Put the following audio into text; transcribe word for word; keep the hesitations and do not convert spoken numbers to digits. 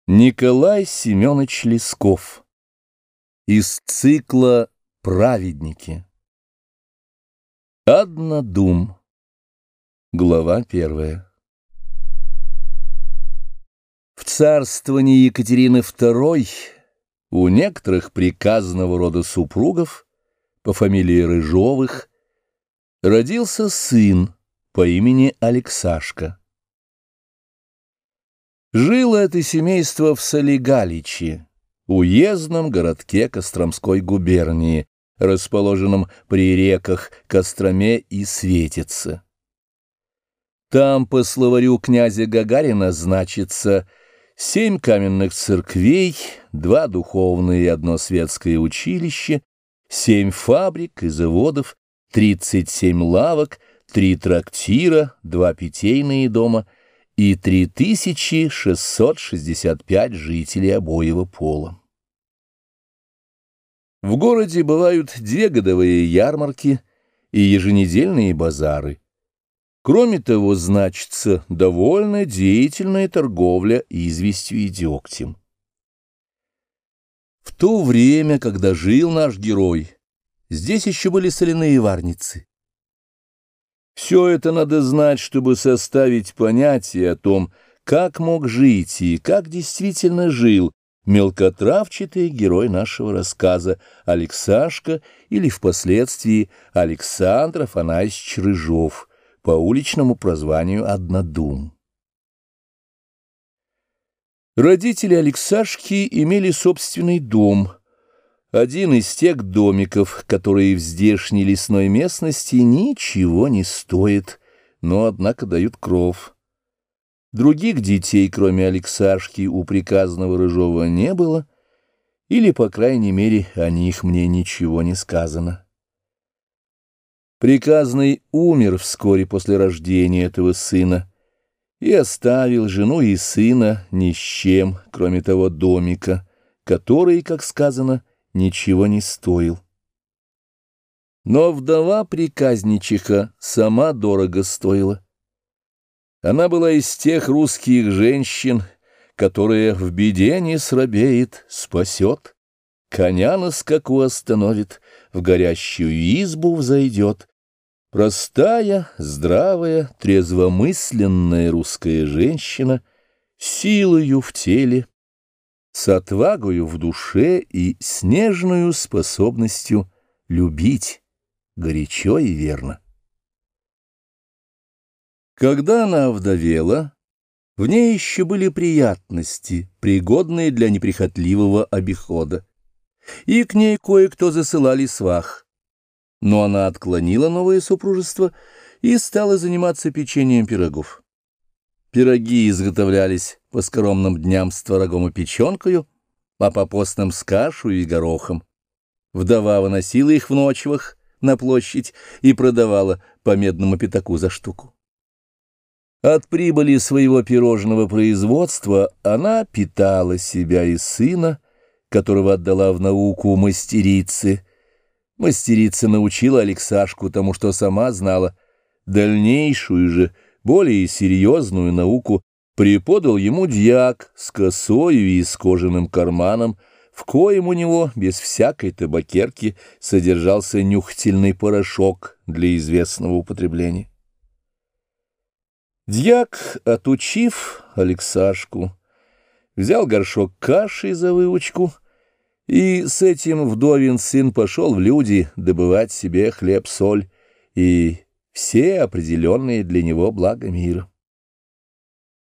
Николай Семенович Лесков. Из цикла «Праведники». Однодум. Глава первая. В царствовании Екатерины второй у некоторых приказного рода супругов по фамилии Рыжовых родился сын по имени Алексашка. Жило это семейство в Солигаличе, уездном городке Костромской губернии, расположенном при реках Костроме и Светице. Там, по словарю князя Гагарина, значится семь каменных церквей, два духовные и одно светское училище, семь фабрик и заводов, тридцать семь лавок, три трактира, два питейные дома и три тысячи шестьсот шестьдесят пять жителей обоего пола. В городе бывают две годовые ярмарки и еженедельные базары. Кроме того, значится довольно деятельная торговля известью и дегтем. В то время, когда жил наш герой, здесь еще были соляные варницы. Все это надо знать, чтобы составить понятие о том, как мог жить и как действительно жил мелкотравчатый герой нашего рассказа Алексашка или впоследствии Александр Афанасьевич Рыжов, по уличному прозванию Однодум. Родители Алексашки имели собственный дом, один из тех домиков, которые в здешней лесной местности ничего не стоят, но, однако, дают кров. Других детей, кроме Алексашки, у приказного Рыжова не было, или, по крайней мере, о них мне ничего не сказано. Приказный умер вскоре после рождения этого сына и оставил жену и сына ни с чем, кроме того домика, который, как сказано, ничего не стоил. Но вдова приказничиха сама дорого стоила. Она была из тех русских женщин, которые в беде не срабеет, спасет, коня на скаку остановит, в горящую избу взойдет. Простая, здравая, трезвомысленная русская женщина, силою в теле, с отвагою в душе и с нежною способностью любить горячо и верно. Когда она овдовела, в ней еще были приятности, пригодные для неприхотливого обихода, и к ней кое-кто засылали свах. Но она отклонила новое супружество и стала заниматься печеньем пирогов. Пироги изготовлялись по скоромным дням с творогом и печенкою, а по постным с кашей и горохом. Вдова выносила их в ночевах на площадь и продавала по медному пятаку за штуку. От прибыли своего пирожного производства она питала себя и сына, которого отдала в науку мастерице. Мастерица научила Алексашку тому, что сама знала. Дальнейшую же, более серьезную науку преподал ему дьяк с косою и с кожаным карманом, в коем у него, без всякой табакерки, содержался нюхательный порошок для известного употребления. Дьяк, отучив Алексашку, взял горшок каши за выучку, и с этим вдовин сын пошел в люди добывать себе хлеб-соль и все определенные для него блага мира.